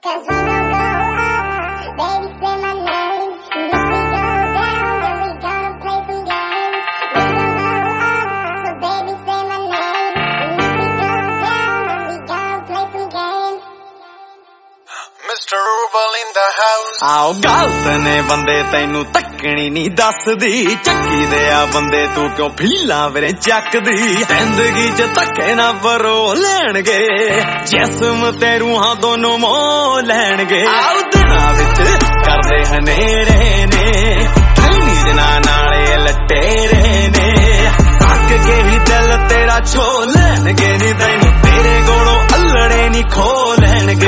'Cause when I go up, baby say my name. And if we go down, then we gonna play some games. We gon' go up, so baby say my name. And if we go down, then we gonna play some games. Mr. Ruble in the house. आओ गलत ने बंदे तेनू तकनी नहीं दसदी चक्की दे आ बंदे तू क्यों फीला मेरे चकदी जिंदगी च धक्के ना परो लैणगे जिस्म ते रूहां दोनों मोह लैणगे आओ दिनां विच करदे हनेरे ने ठंडी दिनां नाले लटेरे ने तक के ही दिल तेरा छो लैणगे नी तैनू तेरे कोलों अल्लड़े नी खो लैणगे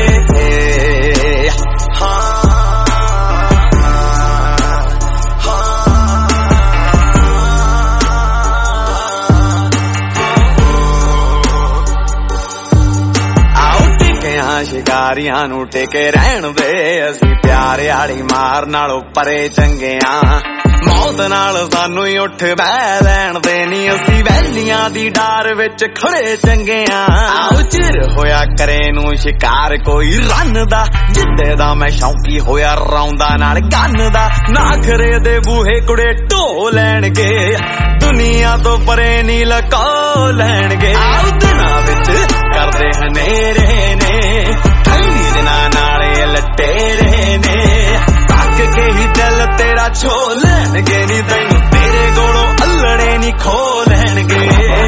शिकारियां नू टेके रहन दे असी प्यारे आड़ी मार नालों परे चंगे आ मौत नाल सानू ही उठ बह लैन दे नी असी वैलियां दी डार विच खड़े चंगे आ आओ चिर होया करे नू शिकार कोई रन दा जिद्दे दा मैं शौकी होया रौंदा नाल गन दा नाखरे दे बूहे कुड़े ढो लैणगे दुनिया तो परे नी लको लैणगे आओ दिनां विच करदे हनेरे ने ठंडी दिनां नाले लटेरे ने तक के ही दिल तेरा छो लैणगे नी तैनू तेरे कोलों अल्लड़े नी खो लैणगे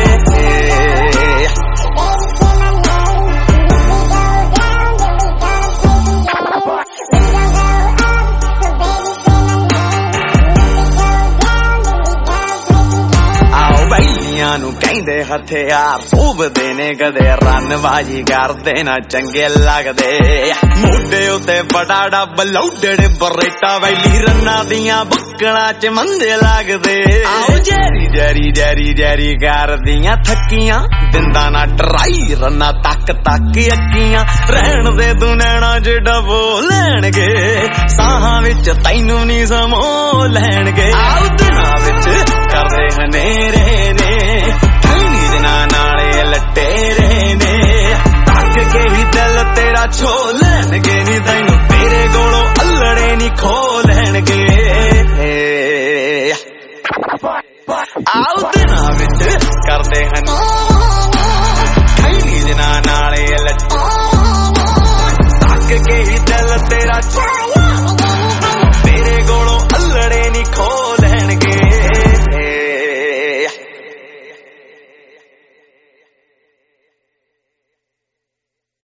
ਨੂੰ ਕਹਿੰਦੇ ਹਥਿਆਰ ਸੋਭਦੇ ਨੇ ਕਦੇ ਰੰਨਬਾਜੀ ਕਰਦੇ ਨਾ ਚੰਗੇ ਲੱਗਦੇ ਮੋਢੇ ਉੱਤੇ ਬੜਾ ਡੱਬ ਲੌਡੜ ਬਰੇਟਾ ਵੈਲੀ ਰੰਨਾਂ ਦੀਆਂ ਬੁੱਕਲਾਂ ਚ ਮੰਦੇ ਲੱਗਦੇ ਆਓ ਜੈਰੀ ਜੈਰੀ ਜੈਰੀ ਜੈਰੀ ਕਰਦੀਆਂ ਥੱਕੀਆਂ ਦਿੰਦਾ ਨਾ ਟਰਾਈ ਰੰਨਾਂ ਤੱਕ ਤੱਕ ਅੱਕੀਆਂ ਰਹਿਣ ਦੇ ਤੂੰ ਨੈਣਾ ਚ ਡਬੋ ਲੈਣਗੇ ਸਾਹਾਂ ਵਿੱਚ ਤੈਨੂੰ ਨੀ ਸਮੋ ਲੈਣਗੇ ਆਓ ਦਿਨਾਂ ਵਿੱਚ ਕਰਦੇ ਹਨੇਰੇ ਨੇ ਠੰਡੀ ਦਿਨਾਂ ਨਾਲੇ ਲਟੇਰੇ ਨੇ ਤੱਕ ਕੇ ਹੀ ਦਿਲ ਤੇਰਾ ਛੋ ਲੈਣਗੇ ਨੀ ਤੈਨੂੰ ਤੇਰੇ ਕੋਲੋਂ ਅਲੜੇ ਨੀ ਖੋ ਲੈਣਗੇ